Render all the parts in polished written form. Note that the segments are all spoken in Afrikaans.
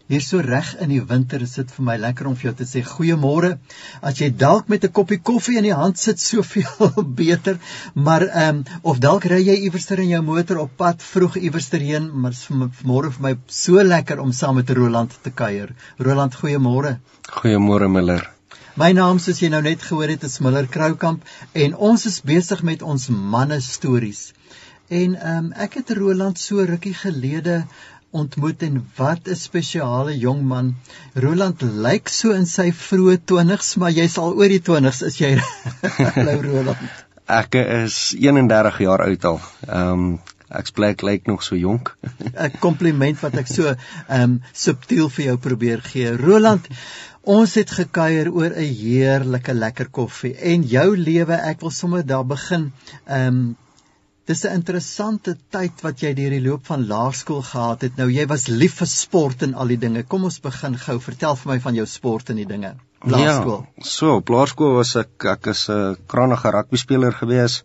Hier so reg in die winter is dit vir my lekker om vir jou te sê goeiemôre. As jy dalk met 'n koppie koffie in die hand sit, soveel beter, maar of dalk ry jy iewerster in jou motor op pad vroeg iewerster heen, maar dit is vanmôre vir my so lekker om saam met Roland te kuier. Roland, goeiemôre. Goeiemôre Miller. My naam, soos jy nou net gehoor het, is Miller Kroukamp en ons is besig met ons manne stories. En ek het Roland so rukkie gelede ontmoet en wat 'n spesiale jong man. Roland lyk so in sy vroeë 20's, maar jy's al oor die 20's, is jy? Hallo Roland. Ek is 31 jaar oud al. Ek lyk nog so jonk. 'n Kompliment wat ek so subtiel vir jou probeer gee. Roland, ons het gekuier oor 'n heerlike lekker koffie en jou lewe, ek wil sommer daar begin. Dis 'n interessante tyd wat jy deur die loop van laerskool gehad het. Nou, jy was lief vir sport en al die dinge. Kom ons begin gou. Vertel vir my van jou sport en die dinge. Laerskool. Ja, so, op laerskool was ek is 'n krangige rugbyspeler gewees.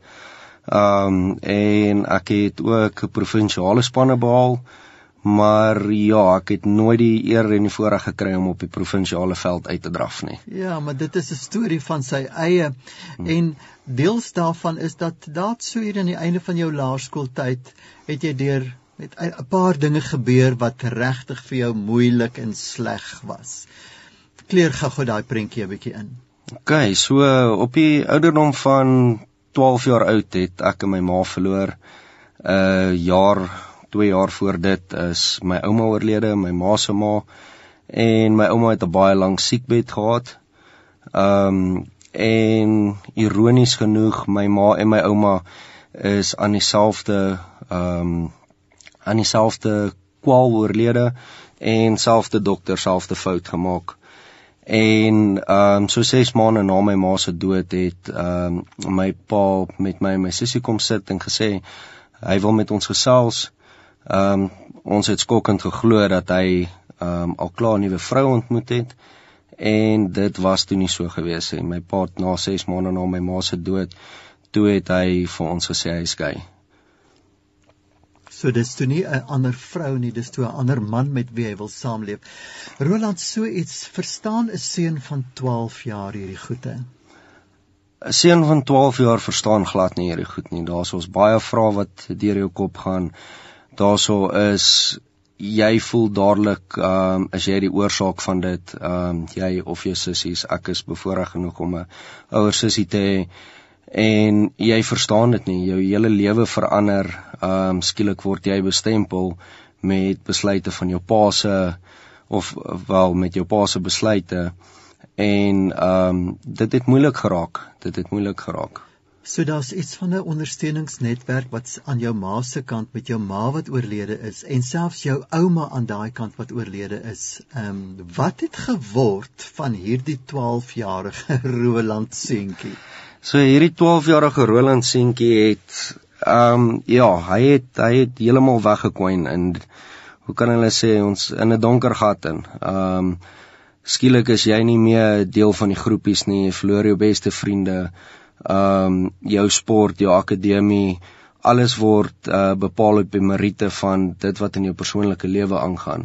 En ek het ook provinsiale spanne behaal. Maar ja, ek het nooit die eer en die voorreg gekry om op die provinsiale veld uit te draf nie. Ja, maar dit is 'n storie van sy eie. En deels daarvan is dat so hier aan die einde van jou laerskooltyd het jy met 'n paar dinge gebeur wat regtig vir jou moeilik en sleg was. Kleur gou daai prentjie 'n bietjie in. Okay, so op die ouderdom van 12 jaar oud het ek en my ma verloor. 2 jaar voor dit is my ouma oorlede, my ma se ma, en my ouma het 'n baie lang siekbed gehad. En ironies genoeg, my ma en my ouma is aan dieselfde kwaal oorlede en selfde dokter, selfde fout gemaak. En so 6 maande na my ma se dood het my pa met my en my sussie kom sit en gesê hy wil met ons gesels. Ons het skokkend geglo dat hy al klaar 'n nuwe vrou ontmoet het, en dit was toe nie so gewees nie. My pa het na 6 maande na my ma se dood, toe het hy vir ons gesê hy is gay. So dis toe nie 'n ander vrou nie, dis toe 'n ander man met wie hy wil saamleef. Roland, so iets, verstaan 'n seun van 12 jaar hierdie goede? 'n Seun van 12 jaar verstaan glad nie hierdie goed nie. Daar's ons baie vrae wat deur jou kop gaan. Daarso is, jy voel dadelik, is jy die oorsaak van dit, jy of jou sissies, ek is bevoorreg genoeg om 'n ouer sussie te hê, en jy verstaan dit nie, jou hele lewe verander, skielik word jy bestempel met besluite van jou pa se, of wel met jou pa se besluite, en dit het moeilik geraak. So daar's iets van 'n ondersteuningsnetwerk wat aan jou ma se kant, met jou ma wat oorlede is, en selfs jou ouma aan daai kant wat oorlede is. Wat het geword van hierdie 12-jarige Roland seentjie? So hierdie 12-jarige Roland seentjie het, hy het heeltemal weggekwyn, en hoe kan hulle sê, ons in 'n donker gat in. Skielik is jy nie meer deel van die groepies nie, jy verloor jou beste vriende, jou sport, jou akademie, alles word bepaal op die meriete van dit wat in jou persoonlike lewe aangaan.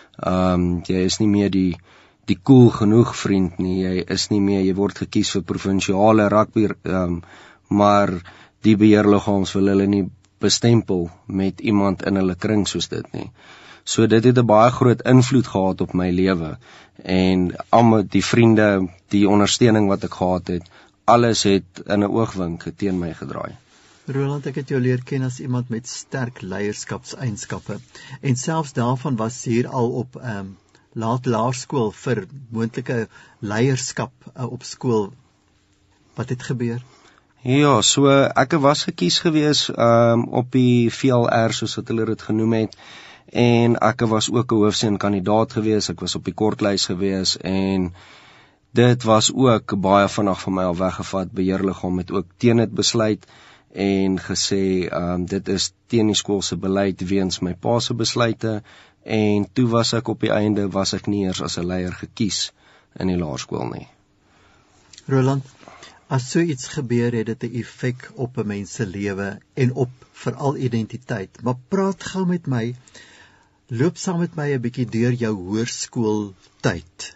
Jy is nie meer die cool genoeg vriend nie, jy word gekies vir provinsiale rugby, maar die beheerliggaams wil hulle nie bestempel met iemand in hulle kring soos dit nie. So dit het 'n baie groot invloed gehad op my lewe, en almal die vriende, die ondersteuning wat ek gehad het, alles het in 'n oogwink teen my gedraai. Roland, ek het jou leer ken as iemand met sterk leierskapseienskappe, en selfs daarvan was hier al op laerskool vir moontlike leierskap op skool. Wat het gebeur? Ja, so ek was gekies gewees op die VLR, soos wat hulle dit genoem het, en ek was ook 'n hoofseun kandidaat gewees, ek was op die kortlys gewees, en dit was ook baie vinnig van my al weggevat. Beheerliggaam het ook teen dit besluit en gesê dit is teen die skool se beleid weens my pa se besluite, en toe was ek op die einde, was ek nie eers as 'n leier gekies in die laerskool nie. Roland, as so iets gebeur, het dit 'n effek op 'n mens se lewe en op veral identiteit. Maar praat gou met my, Loop saam met my 'n bietjie deur jou hoërskooltyd.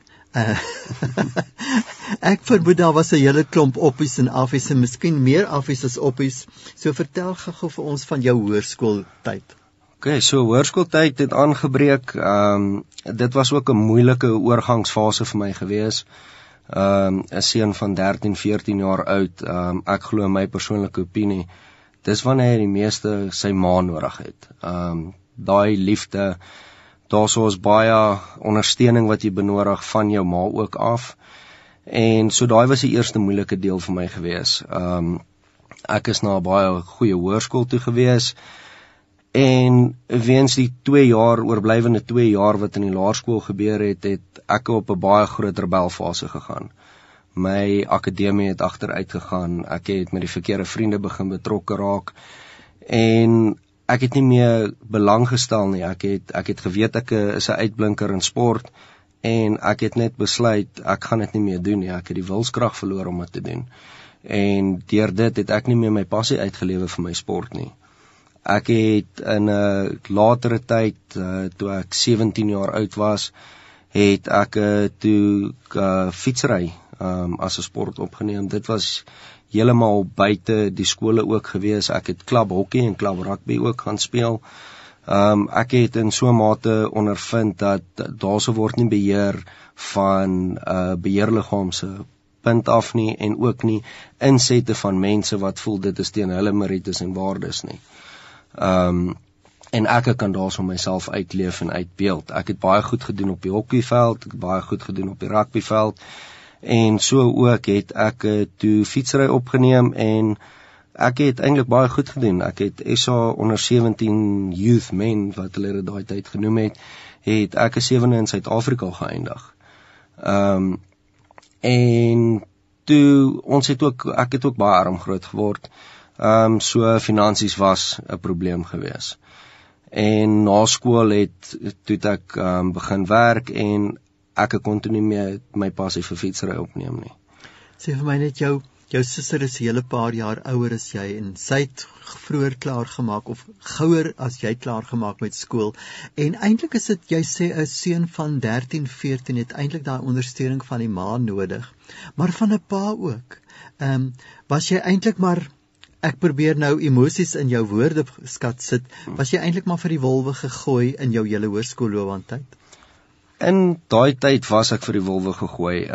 Ek vermoed daar was 'n hele klomp oppies en affies en miskien meer affies as oppies. So vertel gou vir ons van jou hoërskooltyd. Okay, so hoërskooltyd het aangebreek. Dit was ook 'n moeilike oorgangsfase vir my gewees. 'n seun van 13, 14 jaar oud. Ek glo in my persoonlike opinie, dis wanneer hy die meeste sy ma nodig het. Daai liefde, daarso is baie ondersteuning wat jy benodig van jou ma ook af. En so daai was die eerste moeilike deel vir my gewees. Ek is na 'n baie goeie hoërskool toe gewees. En weens die 2 jaar, oorblywende 2 jaar wat in die laerskool gebeur het, het ek op 'n baie groot rebelfase gegaan. My akademie het agteruit gegaan, ek het met die verkeerde vriende begin betrokke raak, en ek het nie meer belang gestel nie, ek het geweet ek is 'n uitblinker in sport, en ek het net besluit, ek gaan dit nie meer doen nie, ek het die wilskrag verloor om dit te doen, en deur dit het ek nie meer my passie uitgelewe vir my sport nie. Ek het in 'n latere tyd, toe ek 17 jaar oud was, het ek toe fietsry as 'n sport opgeneem. Dit was heeltemal buite die skole ook gewees. Ek het klub hokkie en klub rugby ook gaan speel. Ek het in so 'n mate ondervind dat daarso word nie beheer van beheerliggaam se punt af nie, en ook nie insette van mense wat voel dit is teen hulle merites en waardes nie. En ek kan daarso myself uitleef en uitbeeld. Ek het baie goed gedoen op die hokkieveld, ek het baie goed gedoen op die rugbyveld, en so ook het ek toe fietsry opgeneem, en ek het eintlik baie goed gedoen. Ek het SA onder 17 youth men, wat hulle dit daai tyd genoem het ek 'n 7de in Suid-Afrika geëindig. En toe, ek het ook baie arm groot geword, so finansies was 'n probleem gewees. En na skool toe ek begin werk, en ek kon toe nie meer my passie vir fietsry opneem nie. Sê vir my net, jou suster is 'n hele paar jaar ouer as jy, en sy het vroeër klaar gemaak, of gouer as jy klaar gemaak met skool, en eintlik is dit, jy sê 'n seun van 13, 14 het eintlik daai ondersteuning van die ma nodig, maar van 'n pa ook. Was jy eintlik maar, ek probeer nou emosies in jou woorde skat sit, was jy eintlik maar vir die wolwe gegooi in jou hele hoërskoolloopbaan? In daai tyd was ek vir die wolwe gegooi.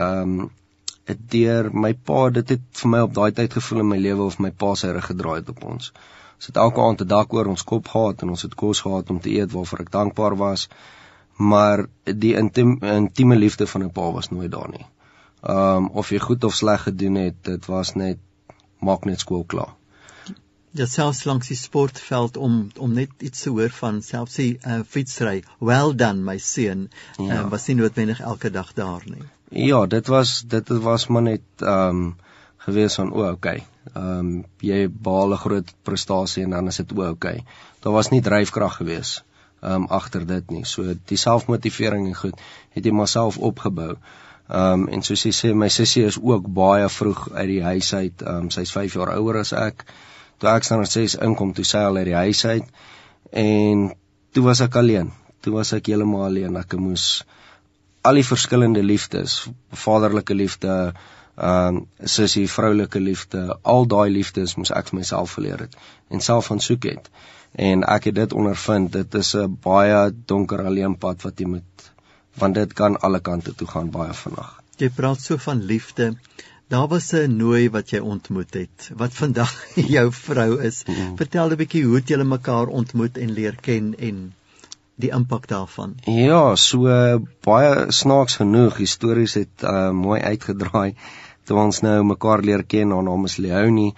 Deur my pa, dit het vir my op daai tyd gevoel in my lewe of my pa sy rug gedraai het op ons. Ons het elke aand 'n dak oor ons kop gehad, en ons het kos gehad om te eet waarvoor ek dankbaar was, maar die intieme liefde van 'n pa was nooit daar nie. Of jy goed of sleg gedoen het, dit was net, maak net skool klaar. Ja, selfs langs die sportveld, om net iets te hoor van, selfs die fietsry, well done my seun, was nie noodwendig elke dag daar nie. Ja, dit was maar net gewees van, okay, jy behaal 'n groot prestasie, en dan is dit okay. Daar was nie dryfkrag gewees agter dit nie, so die selfmotivering en goed, het jy maar self opgebou. En soos jy sê, my sussie is ook baie vroeg uit die huis uit, sy is 5 jaar ouer as ek. Toe ek standaard 6 inkom, toe sy al uit die huis uit, en toe was ek alleen, toe was ek heeltemal alleen, ek moes al die verskillende liefdes, vaderlike liefde, sussie, vroulike liefde, al daai liefdes moes ek vir myself geleer het, en self gaan soek het, en ek het dit ondervind, dit is 'n baie donker alleenpad wat jy moet, want dit kan alle kante toe gaan baie vinnig. Jy praat so van liefde. Daar was 'n nooi wat jy ontmoet het, wat vandag jou vrou is. Vertel 'n bietjie hoe het julle mekaar ontmoet en leer ken, en die impak daarvan. Ja, so baie snaaks genoeg, histories het mooi uitgedraai, toe ons nou mekaar leer ken. Haar naam is Leonie.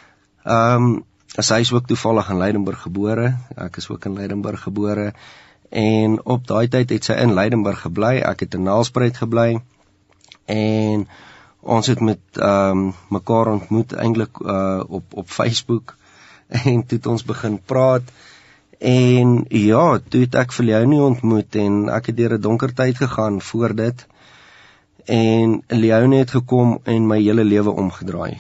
Sy is ook toevallig in Leidenburg gebore, ek is ook in Leidenburg gebore, en op daai tyd het sy in Leidenburg gebly, ek het in Nelspruit gebly, en ons het met mekaar ontmoet eintlik op Facebook, en toe het ons begin praat, en ja, toe het ek vir Leonie ontmoet, en ek het deur 'n donker tyd gegaan voor dit, en Leonie het gekom en my hele lewe omgedraai.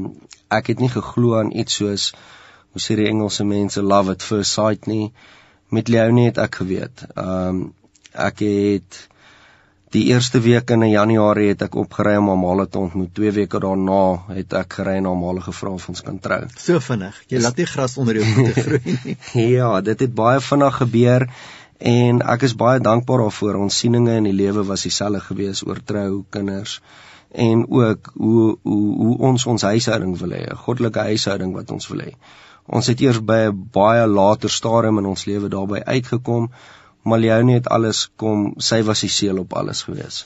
Ek het nie geglo aan iets soos, hoe sê die Engelse mense, love at first sight nie, met Leonie het ek geweet. Ek het die eerste week in Januarie het ek opgery om Amale te ontmoet. 2 weke daarna het ek gery na Amale gevra of ons kan trou. So vinnig. Jy laat nie gras onder jou voete groei nie. Ja, dit het baie vinnig gebeur en ek is baie dankbaar daarvoor. Ons sieninge in die lewe was dieselfde gewees oor trou, kinders en ook hoe ons huishouding wil hê, 'n goddelike huishouding wat ons wil hê. Ons het eers by 'n baie later stadium in ons lewe daarby uitgekom, maar Leonie het alles sy was die seël op alles gewees.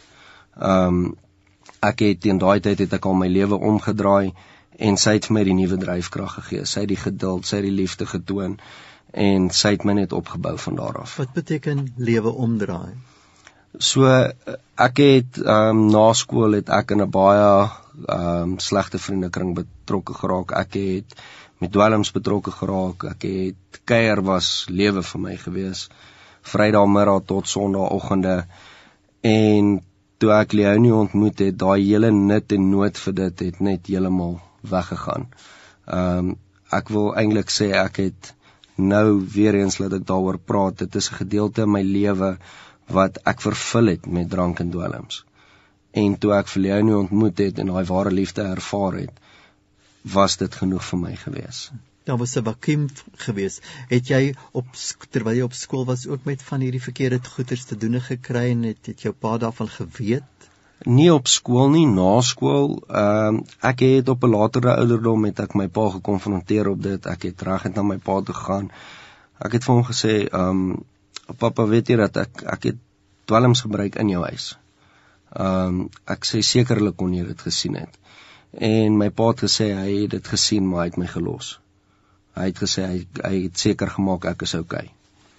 Ek het teen daai tyd het ek al my lewe omgedraai en sy het vir my die nuwe dryfkrag gegee. Sy het die geduld, sy het die liefde getoon en sy het my net opgebou van daar af. Wat beteken lewe omdraai? So ek het na skool het ek in 'n baie slegte vriendekring betrokke geraak. Ek het met dwelms betrokke geraak. Ek het kuier was lewe vir my gewees. Vrydagmiddag tot Sondagoggende en toe ek Leonie ontmoet het, daai hele nut en nood vir dit het net heeltemal weggegaan. Ek wil eintlik sê ek het nou weer eens laat ek daaroor praat. Dit is 'n gedeelte in my lewe wat ek vervul het met drank en dwelms. En toe ek vir Leonie ontmoet het en daai ware liefde ervaar het, was dit genoeg vir my gewees. Daar was 'n vakuum gewees. Het jy terwyl jy op skool was ook met van hierdie verkeerde goeders te doen gekry en het jou pa daarvan geweet? Nie op skool nie, na skool. Ek het op 'n latere ouderdom het ek my pa gekonfronteer op dit. Ek het reg na my pa toe gegaan. Ek het vir hom gesê, "Papa, weet jy dat ek het dwelms gebruik in jou huis?" Ek sê sekerlik kon jy dit gesien het. En my pa het gesê hy het dit gesien, maar hy het my gelos. Hy het gesê hy het seker gemaak ek is okay.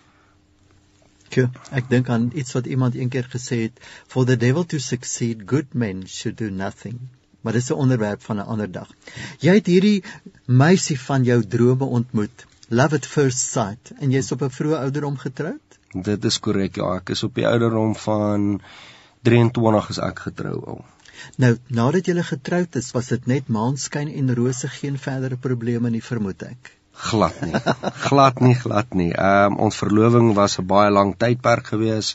Ek dink aan iets wat iemand eendag gesê het, "For the devil to succeed, good men should do nothing." Maar dis 'n onderwerp van 'n ander dag. Jy het hierdie meisie van jou drome ontmoet, love at first sight, en jy's op 'n vroeë ouderdom getroud? Dit is korrek, ja. Ek is op die ouderdom van 23 is ek getrou al. Nou, nadat jy getroud is, was dit net maanskyn en rose, geen verdere probleme nie, vermoed ek. Glad nie. glad nie. Ons verloving was 'n baie lang tydperk gewees.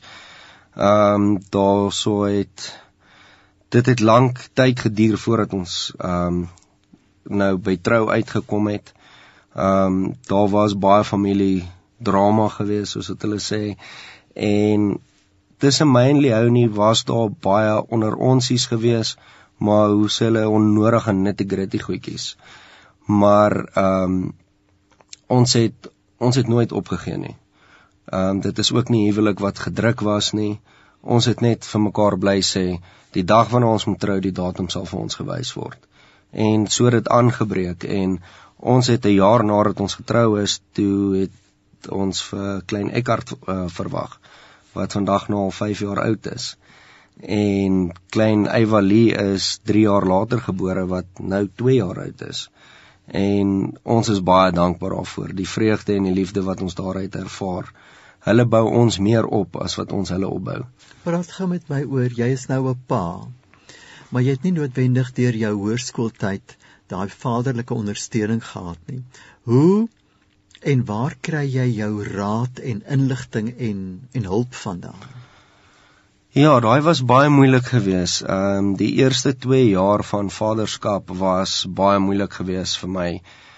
Dit het lank tyd geduur voordat ons nou by trou uitgekom het. Daar was baie familie drama gewees, soos wat hulle sê. En tussen my en Leonie was daar baie onder onsies gewees, maar hoe sê hulle onnodige nitty-gritty goedjies. Maar ons het nooit opgegee nie. Dit is ook nie huwelik wat gedruk was nie. Ons het net vir mekaar bly sê, die dag wanneer ons moet trou, die datum sal vir ons gewys word. En so het dit aangebreek en ons het 'n jaar nadat ons getrou is, toe het ons vir klein Eckhart verwag, wat vandag nou al 5 jaar oud is. En klein Evalie is 3 jaar later gebore, wat nou 2 jaar oud is. En ons is baie dankbaar daarvoor, die vreugde en die liefde wat ons daaruit ervaar. Hulle bou ons meer op as wat ons hulle opbou. Praat gou met my oor, jy is nou 'n pa, maar jy het nie noodwendig deur jou hoërskooltyd daai vaderlike ondersteuning gehad nie. Hoe en waar kry jy jou raad en inligting en hulp vandaan? Ja, daai was baie moeilik geweest. Die eerste 2 jaar van vaderskap was baie moeilik geweest vir my.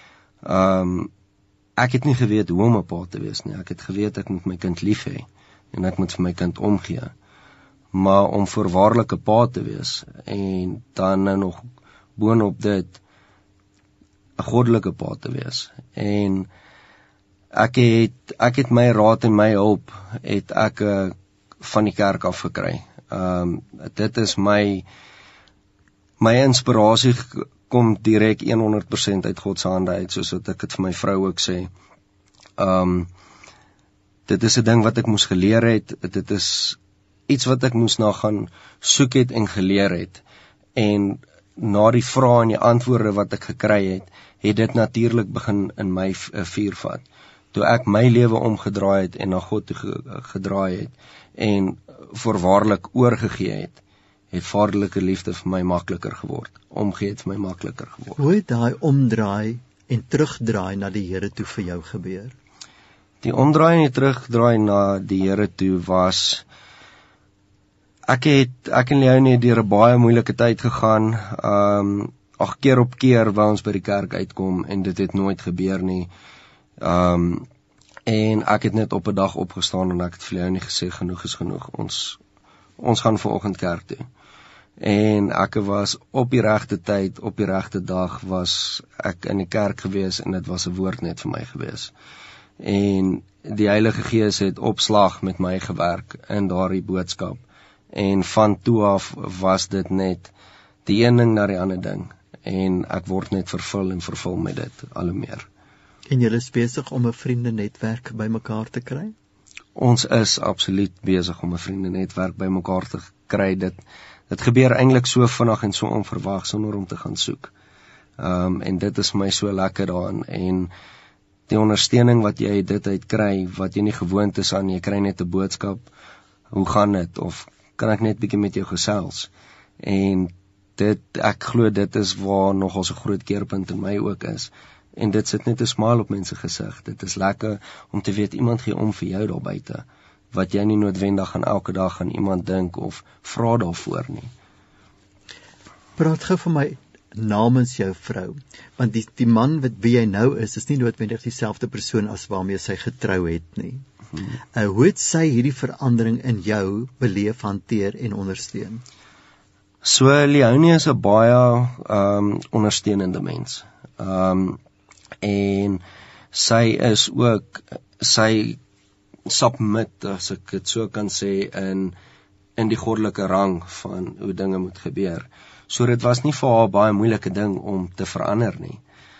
Ek het nie geweet hoe om 'n pa te wees nie. Ek het geweet ek moet my kind lief hê en ek moet vir my kind omgee. Maar om voorwaarlik 'n pa te wees en dan nou nog boonop dit 'n goddelike pa te wees. En ek het my raad en my hulp het ek van die kerk af gekry. Dit is my inspirasie kom direk 100% uit God se hande uit, soos wat ek dit vir my vrou ook sê. Dit is 'n ding wat ek moes geleer het, dit is iets wat ek moes na gaan soek het en geleer het. En na die vrae en die antwoorde wat ek gekry het dit natuurlik begin in my vuur vat. Toe ek my lewe omgedraai het en na God toe gedraai het en voorwaarlik oorgegee het vaderlike liefde vir my makliker geword. Omgee het vir my makliker geword. Hoe het daai omdraai en terugdraai na die Here toe vir jou gebeur? Die omdraai en die terugdraai na die Here toe was, ek en Leonie het deur 'n baie moeilike tyd gegaan, keer op keer wou ons by die kerk uitkom en dit het nooit gebeur nie. En ek het net op 'n dag opgestaan en ek het vir Leonie gesê, genoeg is genoeg, ons gaan vanoggend kerk toe. En ek was op die regte tyd, op die regte dag was ek in die kerk gewees en dit was 'n woord net vir my gewees. En die Heilige Gees het opslag met my gewerk in daardie boodskap. En van toe af was dit net die een ding na die ander ding. En ek word net vervul met dit, al hoe meer. En julle is besig om 'n vriendenetwerk bymekaar te kry? Ons is absoluut besig om 'n vriendenetwerk bymekaar te kry. Dit gebeur eintlik so vinnig en so onverwags sonder om te gaan soek. En dit is my so lekker daarin. En die ondersteuning wat jy dit uit kry, wat jy nie gewoond is aan, jy kry net 'n boodskap, hoe gaan dit, of kan ek net bietjie met jou gesels? En ek glo dit is waar nogal 'n groot keerpunt in my ook is. En dit sit net 'n smile op mense gesig. Dit is lekker om te weet iemand gee om vir jou daar buite, wat jy nie noodwendig aan elke dag aan iemand dink of vra daarvoor nie. Praat gou vir my namens jou vrou, want die man wie jy nou is nie noodwendig dieselfde persoon as waarmee sy getrou het nie. Hoe het sy hierdie verandering in jou beleef, hanteer en ondersteun? So Leonie is 'n baie ondersteunende mens. En sy is ook, sy submit, as ek dit so kan sê, in die goddelike rang van hoe dinge moet gebeur. So dit was nie vir haar baie moeilike ding om te verander nie.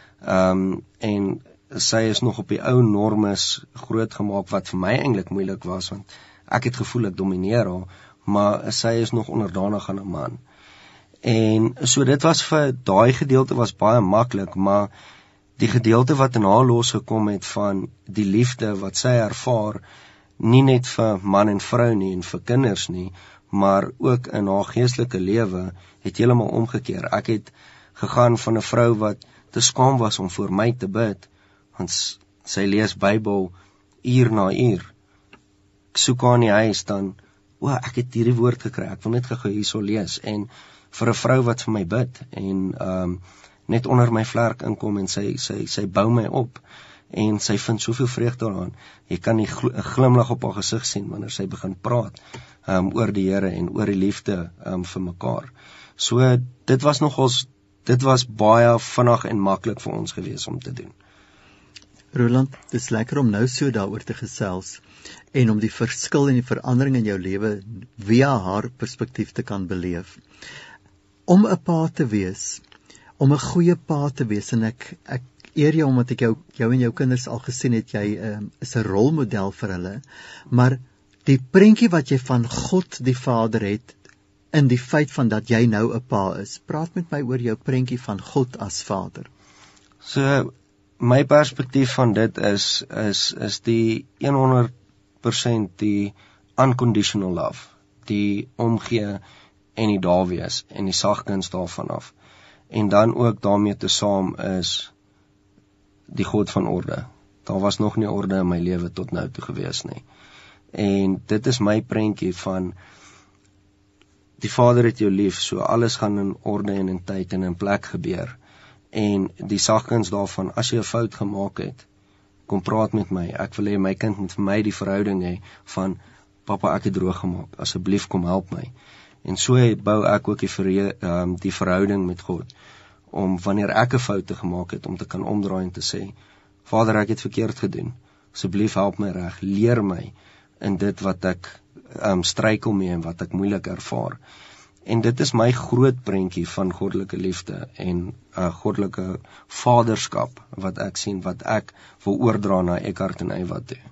En sy is nog op die ou normes groot gemaak wat vir my eintlik moeilik was, want ek het gevoel ek domineer haar, maar sy is nog onderdanig aan 'n man. En so dit was vir daai gedeelte was baie maklik, maar die gedeelte wat in haar losgekom het van die liefde wat sy ervaar, nie net vir man en vrou nie en vir kinders nie, maar ook in haar geestelike lewe, het heeltemal omgekeer. Ek het gegaan van 'n vrou wat te skaam was om voor my te bid, want sy lees Bybel uur na uur. Ek soek haar in die huis, dan, ek het hierdie woord gekry, ek wil net gou hierso lees, en vir 'n vrou wat vir my bid, en net onder my vlerk inkom, en sy bou my op, en sy vind soveel vreugde daaraan. Jy kan die glimlag op haar gesig sien, wanneer sy begin praat, oor die Here, en oor die liefde, vir mekaar. So, dit was baie vinnig en maklik vir ons gewees om te doen. Roland, dit is lekker om nou so daaroor te gesels, en om die verskil en die verandering in jou lewe via haar perspektief te kan beleef. Om 'n pa te wees, om 'n goeie pa te wees, en ek eer jou omdat ek jou en jou kinders al gesien het, jy is 'n rolmodel vir hulle, maar die prentjie wat jy van God die Vader het, in die feit van dat jy nou 'n pa is, praat met my oor jou prentjie van God as Vader. So, my perspektief van dit is die 100% die unconditional love, die omgee en die daar wees, en die sagkuns daarvan af. En dan ook daarmee te saam is die God van orde. Daar was nog nie orde in my lewe tot nou toe gewees nie. En dit is my prentjie van die Vader het jou lief, so alles gaan in orde en in tyd en in plek gebeur. En die sagkuns daarvan, as jy 'n fout gemaak het, kom praat met my. Ek wil hê my kind moet vir my die verhouding hê van, papa, ek het droog gemaak, asseblief kom help my. En so bou ek ook die verhouding met God, om wanneer ek 'n fout gemaak het, om te kan omdraai en te sê, Vader, ek het verkeerd gedoen, asseblief help my reg, leer my in dit wat ek struikel mee en wat ek moeilik ervaar. En dit is my groot prentjie van goddelike liefde en goddelike vaderskap wat ek sien, wat ek wil oordra na Eckhart en Eywatt toe.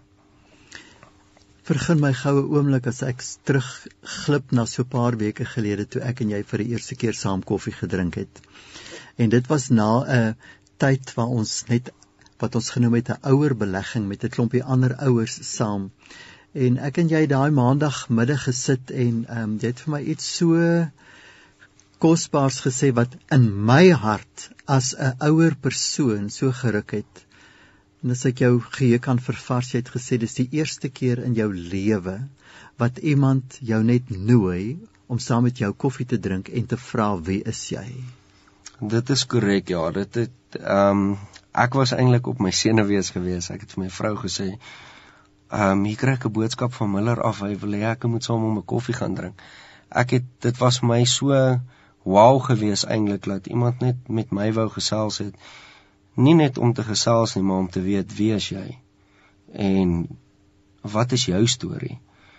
Vergun my goue oomblik as ek terugglip na so 'n paar weke gelede toe ek en jy vir die eerste keer saam koffie gedrink het. En dit was na 'n tyd waar ons net wat ons genoem het 'n ouer belegging met 'n klompie ander ouers saam. En ek en jy daai maandagmiddag gesit en jy het vir my iets so kosbaars gesê wat in my hart as 'n ouer persoon so geruk het. En as ek jou geheue kan vervars, jy het gesê, dis die eerste keer in jou lewe wat iemand jou net nooi om saam met jou koffie te drink en te vra, wie is jy? Dit is korrek, ja. Ek was eintlik op my senuwees gewees. Ek het vir my vrou gesê, hier kry ek 'n boodskap van Miller af, hy wil hê ek moet saam om 'n koffie gaan drink. Dit was vir my so wow gewees eintlik, dat iemand net met my wou gesels het. Nie net om te gesels nie, maar om te weet, wie is jy? En wat is jou storie?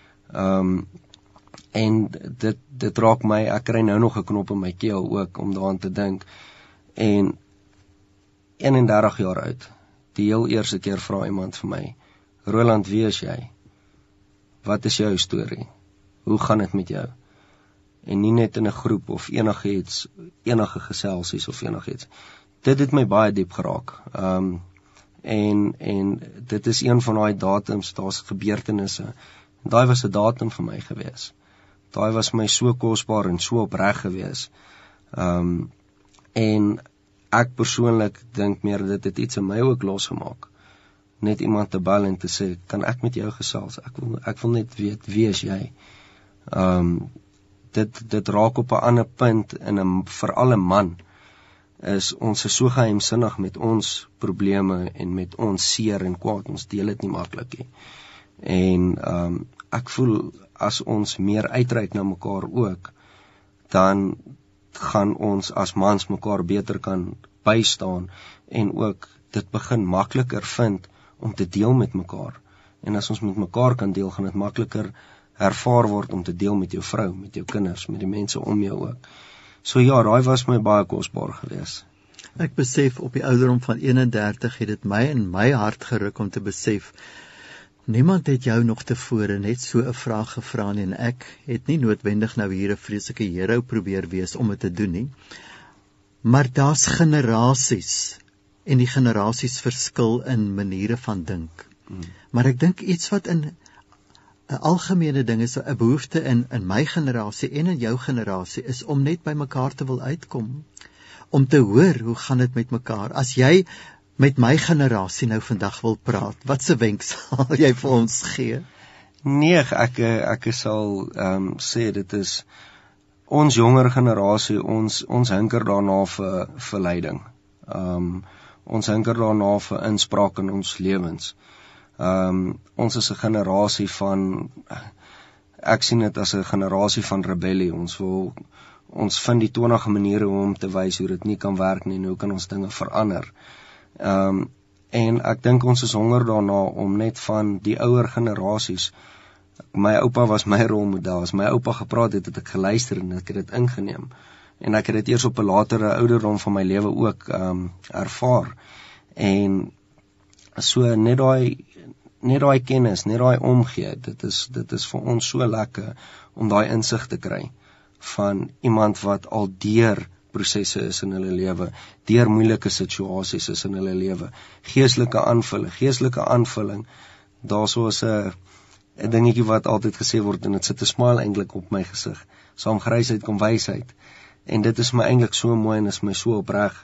En dit raak my, ek kry nou nog 'n knop in my keel ook, om daaraan te dink. En 31 jaar oud, die heel eerste keer vra iemand vir my, Roland, wie is jy? Wat is jou storie? Hoe gaan dit met jou? En nie net in 'n groep of enige geselsies of enigiets. Dit het my baie diep geraak. En dit is een van daai datums, daar's gebeurtenisse. Daai was 'n datum vir my gewees. Daai was my so kosbaar en so opreg gewees. En ek persoonlik dink meer dit het iets in my ook losgemaak. Net iemand te bel en te sê, kan ek met jou gesels? Ek wil net weet, wie is jy? Dit raak op 'n ander punt, veral 'n man, is ons is so geheimsinnig met ons probleme en met ons seer en kwaad, ons deel dit nie maklik nie. En ek voel, as ons meer uitreik na mekaar ook, dan gaan ons as mans mekaar beter kan bystaan en ook dit begin makliker vind om te deel met mekaar. En as ons met mekaar kan deel, gaan dit makliker ervaar word om te deel met jou vrou, met jou kinders, met die mense om jou ook. So ja, daai was my baie kosbaar gewees. Ek besef op die ouderdom van 31 het dit my in my hart geruk om te besef, niemand het jou nog tevore net so 'n vraag gevra nie, en ek het nie noodwendig nou hier 'n vreeslike hero probeer wees om dit te doen nie. Maar daar's generasies, en die generasies verskil in maniere van dink. Maar ek dink iets wat in 'n algemene ding is, 'n behoefte in my generasie en in jou generasie, is om net by mekaar te wil uitkom. Om te hoor, hoe gaan dit met mekaar? As jy met my generasie nou vandag wil praat, wat se wenk sal jy vir ons gee? Nee, ek sal sê, dit is ons jonger generasie, ons hinker daarna vir leiding. Ons hinker daarna vir inspraak in ons lewens. Ons is 'n generasie van, ek sien dit as 'n generasie van rebellie. Ons vind die 20 maniere om te wys hoe dit nie kan werk nie, en hoe kan ons dinge verander. En ek dink ons is honger daarna om net van die ouer generasies, my oupa was my rolmodel, as my oupa gepraat het ek geluister en ek het dit ingeneem, en ek het dit eers op 'n latere ouderdom van my lewe ook ervaar, en so net daai kennis, net daai omgee, dit is vir ons so lekker om daai insig te kry van iemand wat al deur prosesse is in hulle lewe, deur moeilike situasies is in hulle lewe, geestelike aanvulling, daar soos 'n dingetjie wat altyd gesê word, en dit sit 'n smile eintlik op my gesig, saam grysheid kom wysheid, en dit is my eintlik so mooi en is my so opreg,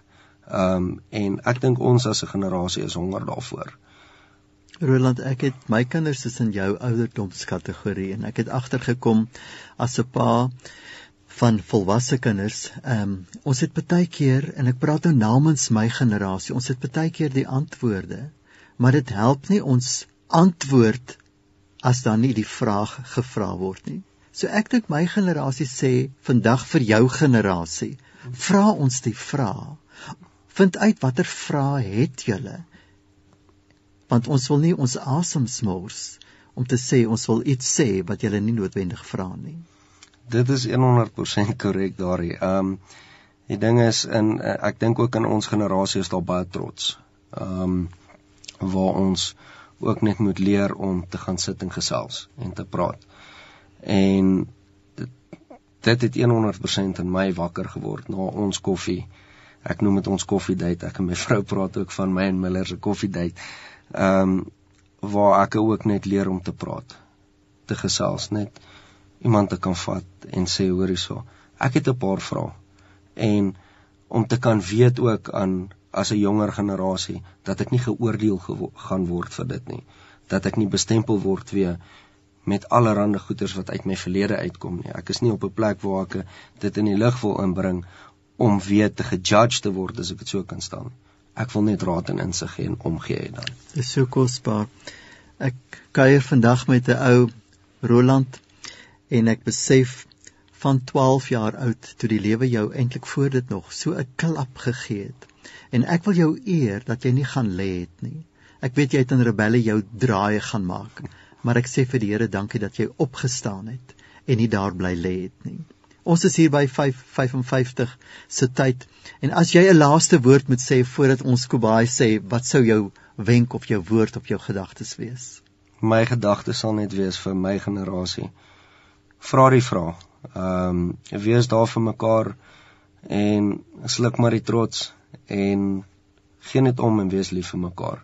en ek dink ons as 'n generasie is honger daarvoor. Roland, ek het my kinders is in jou ouderdomskategorie, en ek het agtergekom as 'n pa van volwasse kinders, ons het baie keer, en ek praat nou namens my generasie, ons het baie keer die antwoorde, maar dit help nie ons antwoord as dan nie die vraag gevra word nie. So ek dink my generasie sê vandag vir jou generasie, vra ons die vraag, vind uit watter vrae het julle, want ons wil nie ons asem smors om te sê, ons wil iets sê wat julle nie noodwendig vra nie. Dit is 100% korrek daarin. Die ding is, ek dink ook in ons generasie is daar baie trots, waar ons ook net moet leer om te gaan sit en gesels en te praat. En dit het 100% in my wakker geword na ons koffie. Ek noem dit ons koffiedate. Ek en my vrou praat ook van my en Miller se koffiedate. Waar ek ook net leer om te praat, te gesels, net iemand te kan vat en sê, hoor hierso, ek het 'n paar vrae, en om te kan weet ook aan as 'n jonger generasie, dat ek nie geoordeel gaan word vir dit nie, dat ek nie bestempel word weer met allerhande goeters wat uit my verlede uitkom nie. Ek is nie op 'n plek waar ek dit in die lig wil inbring om weer te gejudge te word, as ek dit so kan staan. Ek wil net raad en insig gee en omgee dan. Dis so kosbaar. Ek kuier vandag met 'n ou Roland en ek besef van 12 jaar oud toe die lewe jou eintlik voor dit nog so 'n klap gegee het. En ek wil jou eer dat jy nie gaan lê het nie. Ek weet jy het in rebelle jou draai gaan maak, maar ek sê vir die Here dankie dat jy opgestaan het en nie daar bly lê het nie. Ons is hier by 5:55 se tyd, en as jy 'n laaste woord moet sê voordat ons Kobai sê, wat sou jou wenk of jou woord op jou gedagtes wees? My gedagtes sal net wees vir my generasie. Vra die vraag. Wees daar vir mekaar en sluk maar die trots en gee net om en wees lief vir mekaar.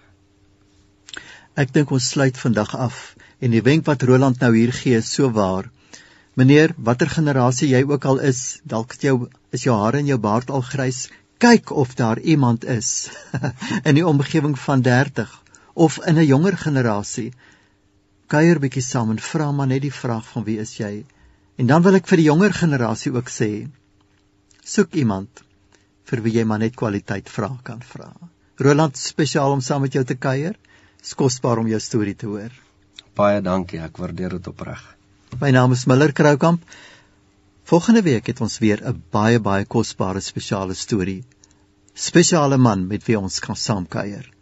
Ek dink ons sluit vandag af en die wenk wat Roland nou hier gee is so waar. Meneer, watter generasie jy ook al is, dalk is jou hare en jou baard al grys, kyk of daar iemand is in die omgewing van 30 of in 'n jonger generasie. Kuier bietjie saam en vra maar net die vraag van wie is jy? En dan wil ek vir die jonger generasie ook sê, soek iemand vir wie jy maar net kwaliteit vrae kan vra. Roland, spesiaal om saam met jou te kuier. Is kosbaar om jou storie te hoor. Baie dankie, ek waardeer dit opreg. My naam is Miller Kroukamp. Volgende week het ons weer 'n baie kosbare spesiale storie. Spesiale man met wie ons kan saamkuier.